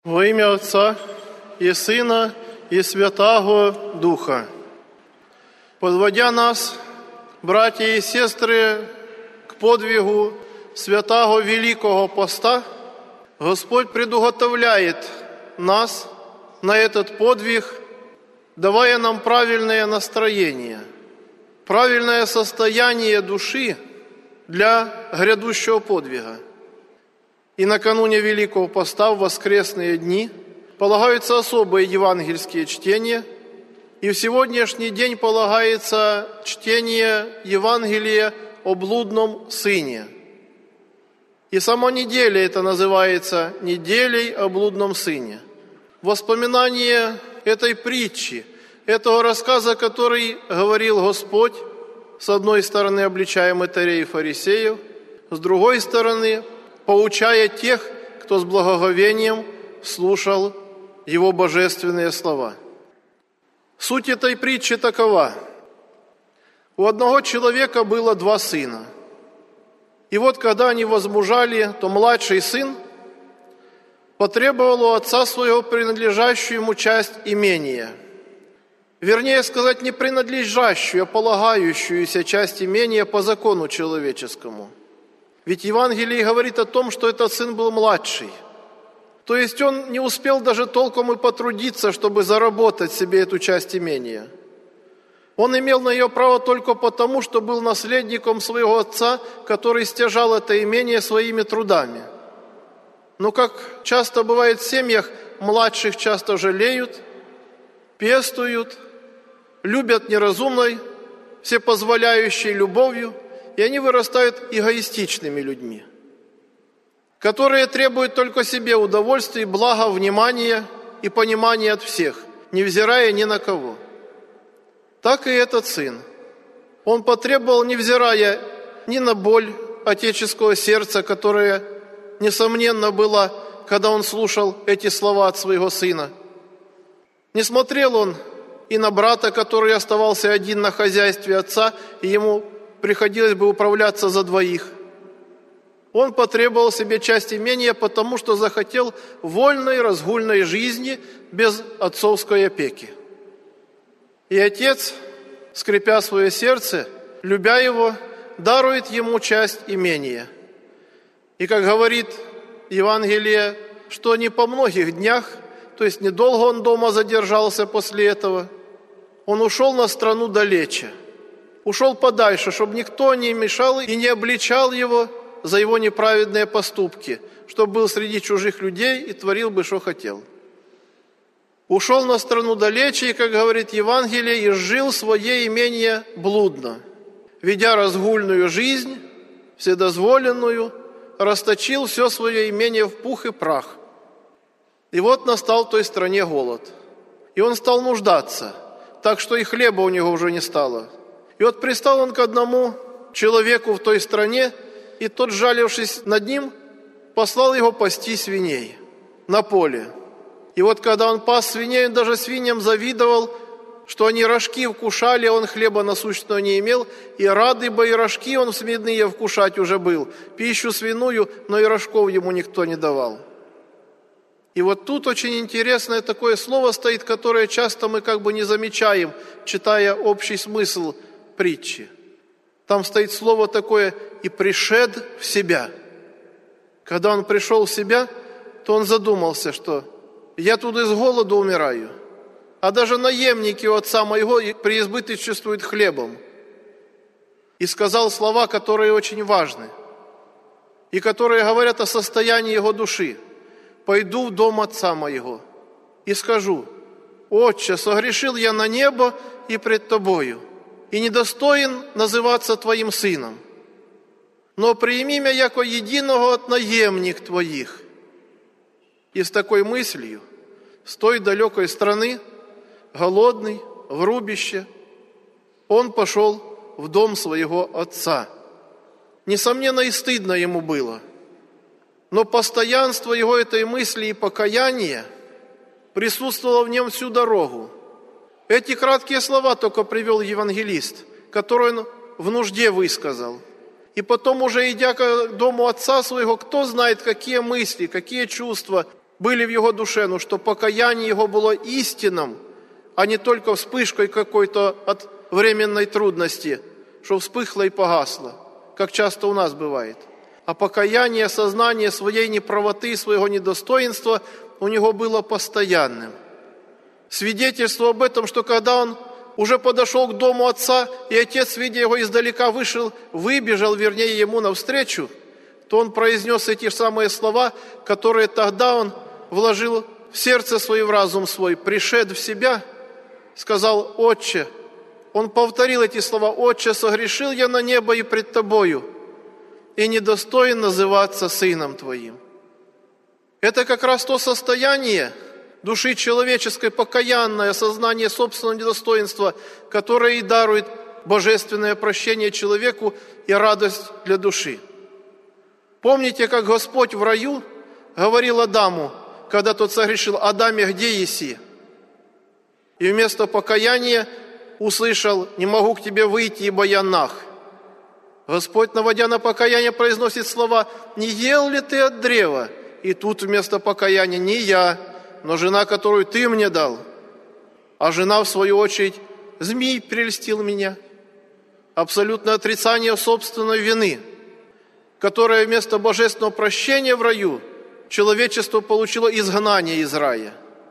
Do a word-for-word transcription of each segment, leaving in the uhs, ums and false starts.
Во ім'я Отця і Сина, і Святого Духа. Подводя нас, братья и сестры, к подвигу святого Великого Поста, Господь предуготовляет нас на этот подвиг, давая нам правильное настроение, правильное состояние души для грядущего подвига. И накануне Великого Поста в воскресные дни полагаются особые евангельские чтения, и в сегодняшний день полагается чтение Евангелия о блудном сыне. И сама неделя это называется неделей о блудном сыне. Воспоминание этой притчи, этого рассказа, который говорил Господь, с одной стороны обличая мытарей и фарисеев, с другой стороны поучая тех, кто с благоговением слушал Его божественные слова. Суть этой притчи такова. У одного человека было два сына. И вот, когда они возмужали, то младший сын потребовал у отца своего принадлежащую ему часть имения. Вернее сказать, не принадлежащую, а полагающуюся часть имения по закону человеческому. Ведь Евангелие говорит о том, что этот сын был младший. То есть он не успел даже толком и потрудиться, чтобы заработать себе эту часть имения. Он имел на ее право только потому, что был наследником своего отца, который стяжал это имение своими трудами. Но, как часто бывает в семьях, младших часто жалеют, пестуют, любят неразумной, всепозволяющей любовью, и они вырастают эгоистичными людьми, которые требуют только себе удовольствия, блага, внимания и понимания от всех, невзирая ни на кого. Так и этот сын. Он потребовал, невзирая ни на боль отеческого сердца, которая, несомненно, была, когда он слушал эти слова от своего сына. Не смотрел он и на брата, который оставался один на хозяйстве отца, и ему приходилось бы управляться за двоих. Он потребовал себе часть имения, потому что захотел вольной, разгульной жизни без отцовской опеки. И отец, скрепя свое сердце, любя его, дарует ему часть имения. И, как говорит Евангелие, что не по многих днях, то есть недолго он дома задержался после этого, он ушел на страну далече, ушел подальше, чтобы никто не мешал и не обличал его за его неправедные поступки, чтобы был среди чужих людей и творил бы, что хотел. Ушел на страну далече, и, как говорит Евангелие, и жил свое имение блудно, ведя разгульную жизнь, вседозволенную, расточил все свое имение в пух и прах. И вот настал в той стране голод, и он стал нуждаться, так что и хлеба у него уже не стало. И вот пристал он к одному человеку в той стране, и тот, жалившись над ним, послал его пасти свиней на поле. И вот когда он пас свиней, он даже свиньям завидовал, что они рожки вкушали, а он хлеба насущного не имел, и рады бы и рожки он свиные вкушать уже был, пищу свиную, но и рожков ему никто не давал. И вот тут очень интересное такое слово стоит, которое часто мы как бы не замечаем, читая общий смысл притчи. Там стоит слово такое «и пришед в себя». Когда он пришел в себя, то он задумался, что «я тут из голода умираю, а даже наемники у отца моего преизбыточествуют хлебом». И сказал слова, которые очень важны, и которые говорят о состоянии его души. «Пойду в дом отца моего и скажу: Отче, согрешил я на небо и пред тобою, и недостоин называться твоим сыном. Но прими меня яко единого от наемник твоих». И с такой мыслью, с той далекой страны, голодный, в рубище, он пошел в дом своего отца. Несомненно, и стыдно ему было, но постоянство его этой мысли и покаяния присутствовало в нем всю дорогу. Эти краткие слова только привел евангелист, которые он в нужде высказал. И потом, уже идя к дому отца своего, кто знает, какие мысли, какие чувства были в его душе, но что покаяние его было истинным, а не только вспышкой какой-то от временной трудности, что вспыхло и погасло, как часто у нас бывает. А покаяние, осознание своей неправоты, своего недостоинства у него было постоянным. Свидетельство об этом, что когда он уже подошел к дому отца, и отец, видя его издалека, вышел, выбежал, вернее, ему навстречу, то он произнес эти самые слова, которые тогда он вложил в сердце свое, в разум свой, пришед в себя, сказал: «Отче». Он повторил эти слова: «Отче, согрешил я на небо и пред Тобою, и недостоин называться сыном Твоим». Это как раз то состояние души человеческой, покаянное осознание собственного недостоинства, которое и дарует божественное прощение человеку и радость для души. Помните, как Господь в раю говорил Адаму, когда тот согрешил: «Адаме, где еси?» И вместо покаяния услышал: «Не могу к тебе выйти, ибо я наг». Господь, наводя на покаяние, произносит слова: «Не ел ли ты от древа?» И тут вместо покаяния: «Не я, но жена, которую ты мне дал». А жена, в свою очередь: «Змей прельстил меня». Абсолютное отрицание собственной вины, которое вместо божественного прощения в раю человечество получило изгнание из рая.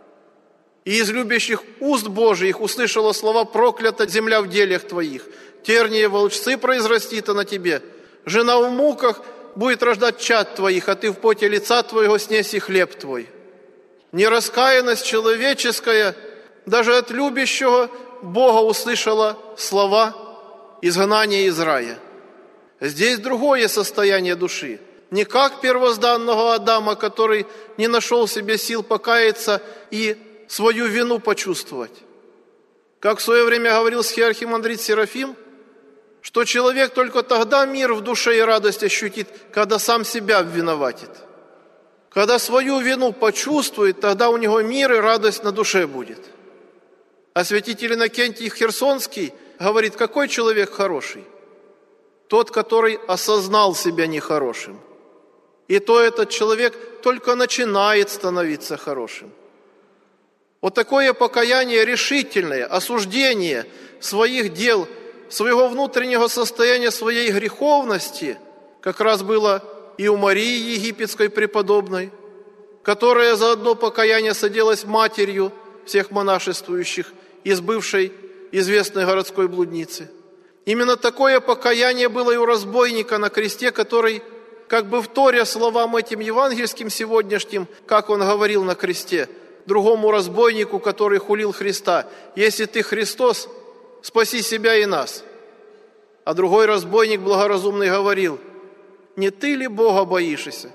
И из любящих уст Божиих услышало слова: «Проклята земля в делях твоих, тернии и волчцы произрастит на тебе, жена в муках будет рождать чад твоих, а ты в поте лица твоего снеси хлеб твой». Нераскаянность человеческая даже от любящего Бога услышала слова изгнания из рая. Здесь другое состояние души. Не как первозданного Адама, который не нашел в себе сил покаяться и свою вину почувствовать. Как в свое время говорил схиархимандрит Серафим, что человек только тогда мир в душе и радость ощутит, когда сам себя виноватит. Когда свою вину почувствует, тогда у него мир и радость на душе будет. А святитель Иннокентий Херсонский говорит: какой человек хороший? Тот, который осознал себя нехорошим. И то этот человек только начинает становиться хорошим. Вот такое покаяние решительное, осуждение своих дел, своего внутреннего состояния, своей греховности, как раз было и у Марии Египетской преподобной, которая за одно покаяние соделась матерью всех монашествующих из бывшей известной городской блудницы. Именно такое покаяние было и у разбойника на кресте, который, как бы вторя словам этим евангельским сегодняшним, как он говорил на кресте, другому разбойнику, который хулил Христа: «Если ты Христос, спаси себя и нас». А другой разбойник благоразумный говорил: «Не ты ли Бога боишься?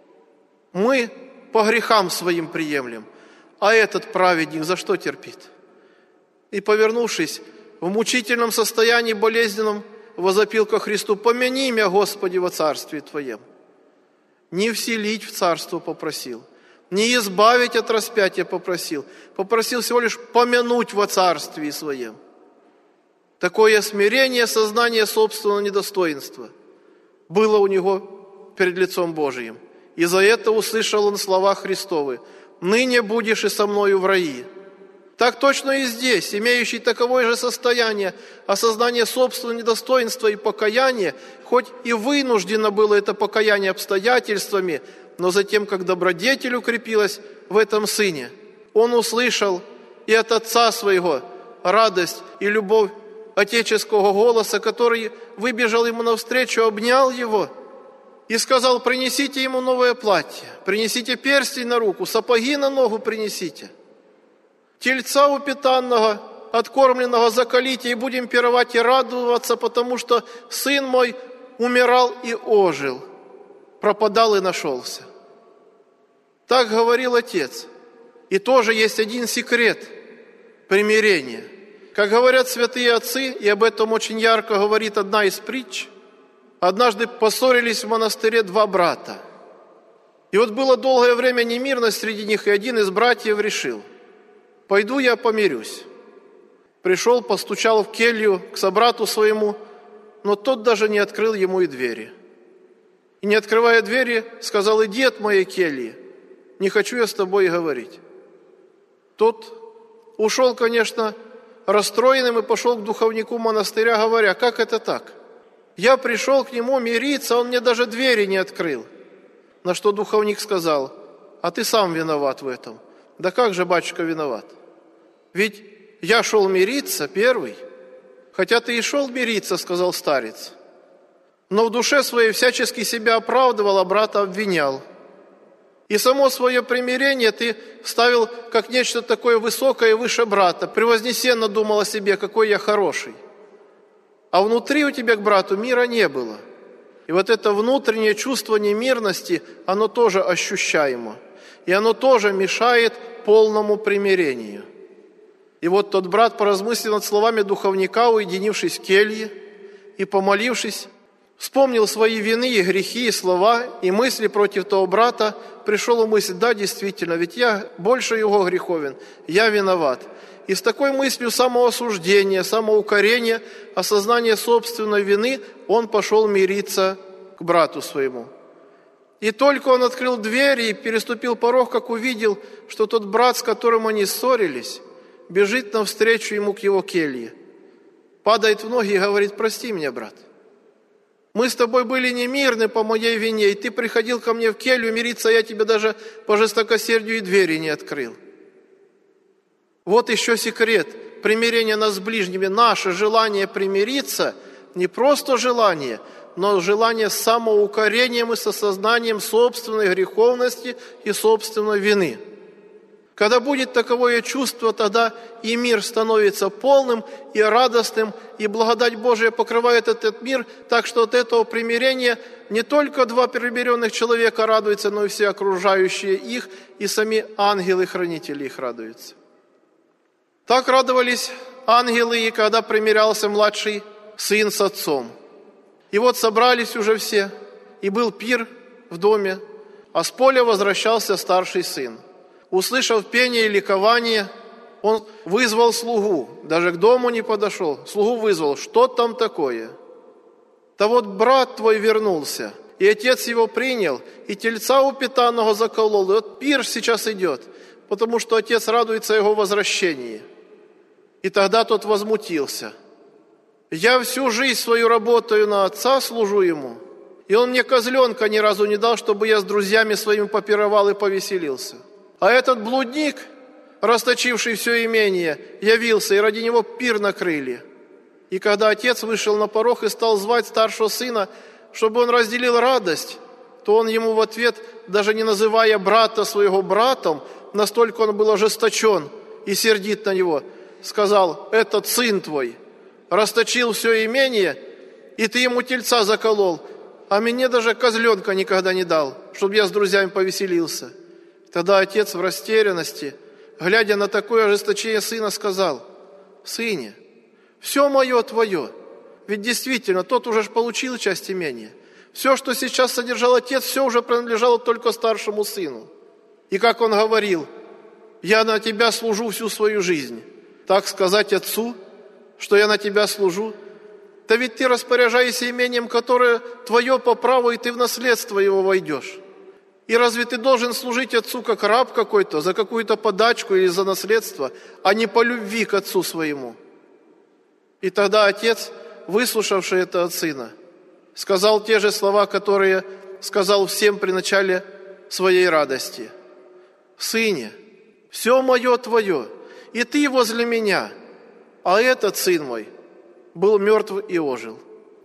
Мы по грехам своим приемлем, а этот праведник за что терпит?» И, повернувшись, в мучительном состоянии болезненном возопил ко Христу: «Помяни меня, Господи, во царстве Твоем». Не вселить в царство попросил, не избавить от распятия попросил, попросил всего лишь помянуть во царстве Своем. Такое смирение, сознание собственного недостоинства было у него перед лицом Божиим. И за это услышал он слова Христовы: «Ныне будешь и со мною в раи». Так точно и здесь, имеющий таковое же состояние, осознание собственного недостоинства и покаяния, хоть и вынуждено было это покаяние обстоятельствами, но затем, как добродетель укрепилась в этом сыне, он услышал и от отца своего радость и любовь отеческого голоса, который выбежал ему навстречу, обнял его и сказал: «Принесите ему новое платье, принесите перстень на руку, сапоги на ногу принесите. Тельца упитанного, откормленного заколите, и будем пировать и радоваться, потому что сын мой умирал и ожил, пропадал и нашелся». Так говорил Отец. И тоже есть один секрет примирения. Как говорят святые отцы, и об этом очень ярко говорит одна из притч, однажды поссорились в монастыре два брата. И вот было долгое время немирность среди них, и один из братьев решил: «Пойду я помирюсь». Пришел, постучал в келью к собрату своему, но тот даже не открыл ему и двери. И, не открывая двери, сказал: «Иди от моей кельи». не хочу я с тобой и говорить». Тот ушел, конечно, расстроенным и пошел к духовнику монастыря, говоря: «Как это так? Я пришел к нему мириться, он мне даже двери не открыл». На что духовник сказал: «А ты сам виноват в этом». «Да как же, батюшка, виноват? Ведь я шел мириться первый». «Хотя ты и шел мириться, — сказал старец, — но в душе своей всячески себя оправдывал, а брата обвинял. И само свое примирение ты ставил как нечто такое высокое и выше брата, превознесенно думал о себе, какой я хороший. А внутри у тебя к брату мира не было». И вот это внутреннее чувство немирности, оно тоже ощущаемо. И оно тоже мешает полному примирению. И вот тот брат, поразмыслив над словами духовника, уединившись в келье и помолившись, вспомнил свои вины и грехи, и слова, и мысли против того брата, пришел в мысль: да, действительно, ведь я больше его греховен, я виноват. И с такой мыслью самоосуждения, самоукорения, осознания собственной вины он пошел мириться к брату своему. И только он открыл дверь и переступил порог, как увидел, что тот брат, с которым они ссорились, бежит навстречу ему к его келье, падает в ноги и говорит: «Прости меня, брат. Мы с тобой были немирны по моей вине, и ты приходил ко мне в келью мириться, а я тебе даже по жестокосердию и двери не открыл». Вот еще секрет примирения нас с ближними. Наше желание примириться не просто желание, но желание с самоукорением и с осознанием собственной греховности и собственной вины. Когда будет таковое чувство, тогда и мир становится полным и радостным, и благодать Божия покрывает этот мир, так что от этого примирения не только два примиренных человека радуются, но и все окружающие их, и сами ангелы-хранители их радуются. Так радовались ангелы, и когда примирялся младший сын с отцом. И вот собрались уже все, и был пир в доме, а с поля возвращался старший сын. Услышав пение и ликование, он вызвал слугу, даже к дому не подошел, слугу вызвал: «Что там такое?» «Да вот брат твой вернулся, и отец его принял, и тельца упитанного заколол, и вот пир сейчас идет, потому что отец радуется его возвращении». И тогда тот возмутился: «Я всю жизнь свою работаю на отца, служу ему, и он мне козленка ни разу не дал, чтобы я с друзьями своими попировал и повеселился. А этот блудник, расточивший все имение, явился, и ради него пир накрыли». И когда отец вышел на порог и стал звать старшего сына, чтобы он разделил радость, то он ему в ответ, даже не называя брата своего братом, настолько он был ожесточен и сердит на него, сказал: «Этот сын твой расточил все имение, и ты ему тельца заколол, а мне даже козленка никогда не дал, чтобы я с друзьями повеселился». Тогда отец в растерянности, глядя на такое ожесточение сына, сказал: «Сыне, все мое твое, ведь действительно тот уже получил часть имения. Все, что сейчас содержал отец, все уже принадлежало только старшему сыну. И как он говорил: я на тебя служу всю свою жизнь. Так сказать отцу, что я на тебя служу? Да ведь ты распоряжаешься имением, которое твое по праву, и ты в наследство его войдешь. И разве ты должен служить отцу как раб какой-то, за какую-то подачку или за наследство, а не по любви к отцу своему?» И тогда отец, выслушавший это от сына, сказал те же слова, которые сказал всем при начале своей радости: «Сыне, все мое твое, и ты возле меня, а этот сын мой был мертв и ожил,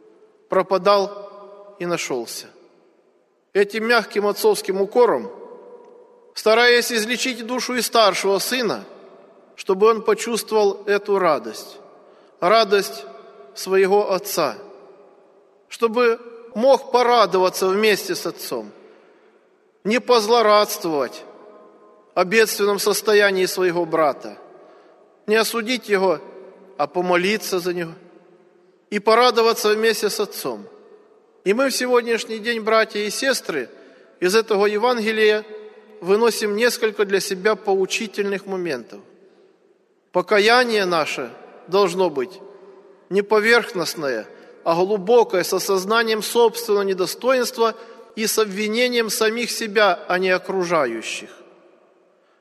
пропадал и нашелся». Этим мягким отцовским укором, стараясь излечить душу и старшего сына, чтобы он почувствовал эту радость, радость своего отца, чтобы мог порадоваться вместе с отцом, не позлорадствовать о бедственном состоянии своего брата, не осудить его, а помолиться за него и порадоваться вместе с отцом. И мы в сегодняшний день, братья и сестры, из этого Евангелия выносим несколько для себя поучительных моментов. Покаяние наше должно быть не поверхностное, а глубокое, с осознанием собственного недостоинства и с обвинением самих себя, а не окружающих.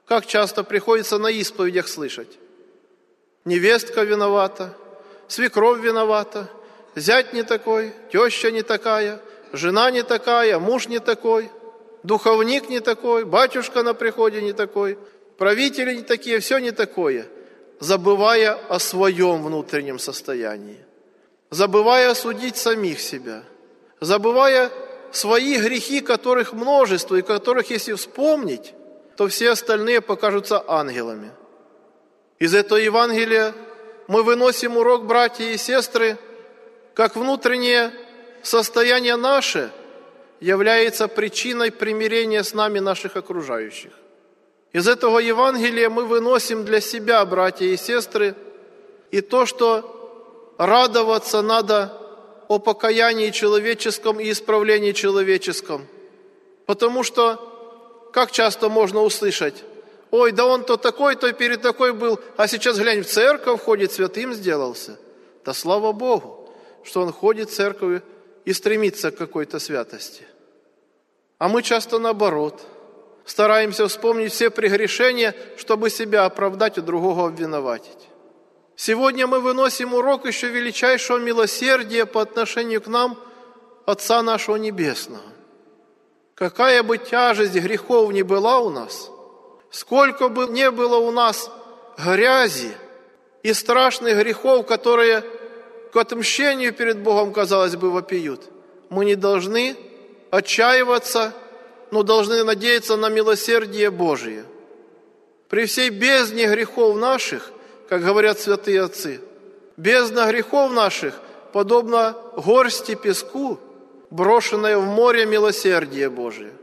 Как часто приходится на исповедях слышать: невестка виновата, свекровь виновата, зять не такой, теща не такая, жена не такая, муж не такой, духовник не такой, батюшка на приходе не такой, правители не такие, все не такое, забывая о своем внутреннем состоянии, забывая судить самих себя, забывая свои грехи, которых множество, и которых, если вспомнить, то все остальные покажутся ангелами. Из этого Евангелия мы выносим урок, братья и сестры, как внутреннее состояние наше является причиной примирения с нами наших окружающих. Из этого Евангелия мы выносим для себя, братья и сестры, и то, что радоваться надо о покаянии человеческом и исправлении человеческом. Потому что, как часто можно услышать: ой, да он то такой, то перед такой был, а сейчас, глянь, в церковь ходит, святым сделался. Да слава Богу, что он ходит в церковь и стремится к какой-то святости. А мы часто наоборот, стараемся вспомнить все прегрешения, чтобы себя оправдать и другого обвиноватить. Сегодня мы выносим урок еще величайшего милосердия по отношению к нам Отца нашего Небесного. Какая бы тяжесть грехов ни была у нас, сколько бы ни было у нас грязи и страшных грехов, которые к отмщению перед Богом, казалось бы, вопиют, мы не должны отчаиваться, но должны надеяться на милосердие Божие. При всей бездне грехов наших, как говорят святые отцы, бездна грехов наших подобна горсти песку, брошенная в море милосердия Божия.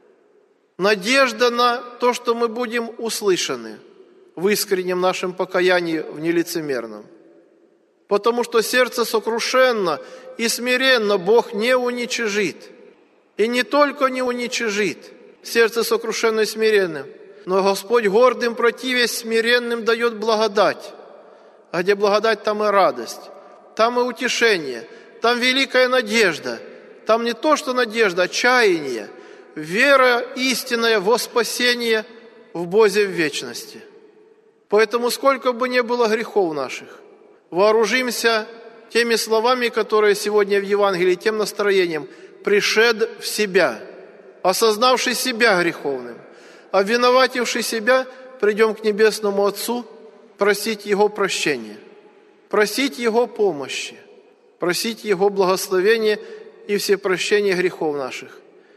Надежда на то, что мы будем услышаны в искреннем нашем покаянии, в нелицемерном. Потому что сердце сокрушенно и смиренно Бог не уничижит. И не только не уничижит сердце сокрушенно и смиренным, но Господь гордым противясь смиренным дает благодать. А где благодать, там и радость, там и утешение, там великая надежда. Там не то, что надежда, а чаяние, вера истинная во спасение в Боге в вечности. Поэтому сколько бы ни было грехов наших, вооружимся теми словами, которые сегодня в Евангелии, тем настроением: «пришед в себя», осознавший себя греховным, обвиновативший себя, придем к Небесному Отцу просить Его прощения, просить Его помощи, просить Его благословения и всепрощения грехов наших.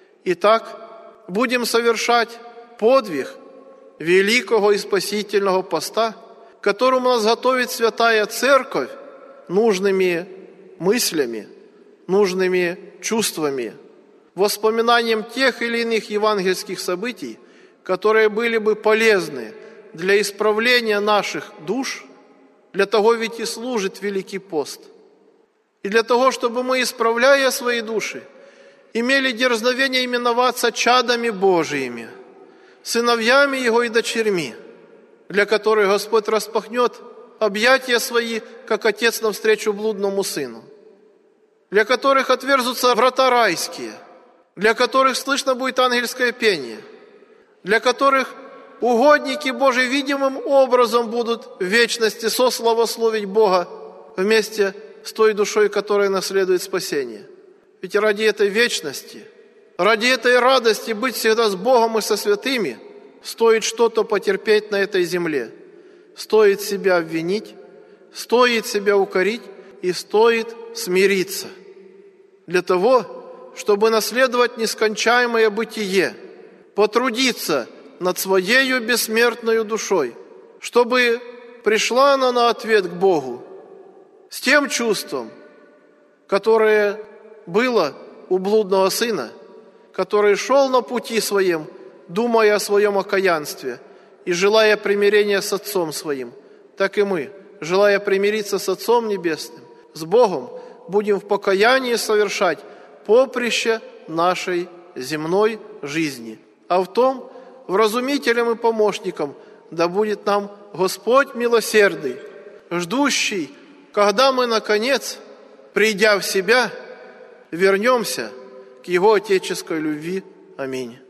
Итак, будем совершать подвиг великого и спасительного поста, к которому нас готовит Святая Церковь нужными мыслями, нужными чувствами, воспоминанием тех или иных евангельских событий, которые были бы полезны для исправления наших душ. Для того ведь и служит Великий пост. И для того, чтобы мы, исправляя свои души, имели дерзновение именоваться чадами Божиими, сыновьями Его и дочерьми, для которых Господь распахнет объятия свои, как Отец навстречу блудному сыну, для которых отверзутся врата райские, для которых слышно будет ангельское пение, для которых угодники Божии видимым образом будут в вечности сославословить Бога вместе с той душой, которая наследует спасение. Ведь ради этой вечности, ради этой радости быть всегда с Богом и со святыми, стоит что-то потерпеть на этой земле. Стоит себя обвинить, стоит себя укорить и стоит смириться. Для того, чтобы наследовать нескончаемое бытие, потрудиться над своею бессмертной душой, чтобы пришла она на ответ к Богу с тем чувством, которое было у блудного сына, который шел на пути своем, думая о своем окаянстве и желая примирения с Отцом Своим, так и мы, желая примириться с Отцом Небесным, с Богом, будем в покаянии совершать поприще нашей земной жизни. А в том, вразумителем и помощником, да будет нам Господь милосердный, ждущий, когда мы, наконец, придя в себя, вернемся к Его отеческой любви. Аминь.